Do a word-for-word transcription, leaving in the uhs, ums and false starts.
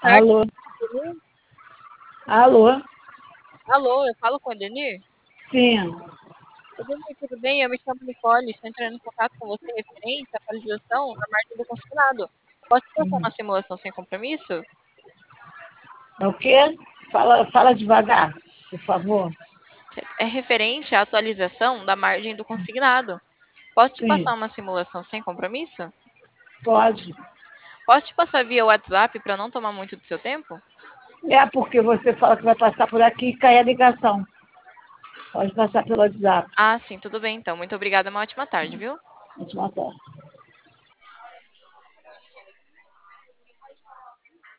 tarde, Alô? Edenir. Alô? Alô, eu falo com o Edenir? Sim. Edenir, tudo bem? Eu me chamo Nicole, estou entrando em contato com você referente à atualização da margem do consignado. Posso passar uma simulação sem compromisso? É o quê? Fala, fala devagar, por favor. É referente à atualização da margem do consignado. Posso te Sim, passar uma simulação sem compromisso? pode. Posso te passar via WhatsApp para não tomar muito do seu tempo? É porque você fala que vai passar por aqui e cai a ligação. Pode passar pelo WhatsApp. Ah, sim, tudo bem então. Muito obrigada, uma ótima tarde, viu? Vou te matar.